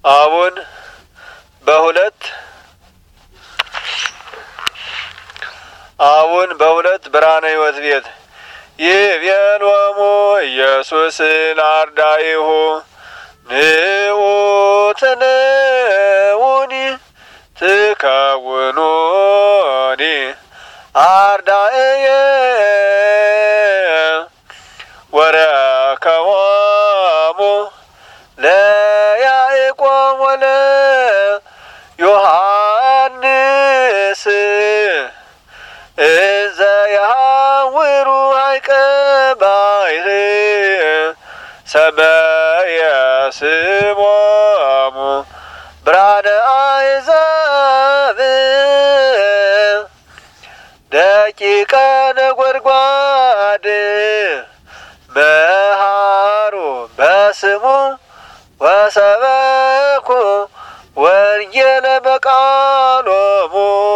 አቡን በሁለት ብርሃነ ሕይወት ቤት ይቤሎሙ ኢየሱስ ለአርዳኢሁ ንዑ ትንዑኒ ትከውኑኒ አርዳኢየ ወረከቦሙ ለያዕቆብ ወለዮሐንስ እዘ ያሐውሩ ሐይቀ ባሕር ሰመየ ስሞሙ ብርሃነ አሕዛብ ደቂቀ ነጐድጓድ መሃሩ በስሙ ወሰበኩ ወንጌለ በቃሎሙ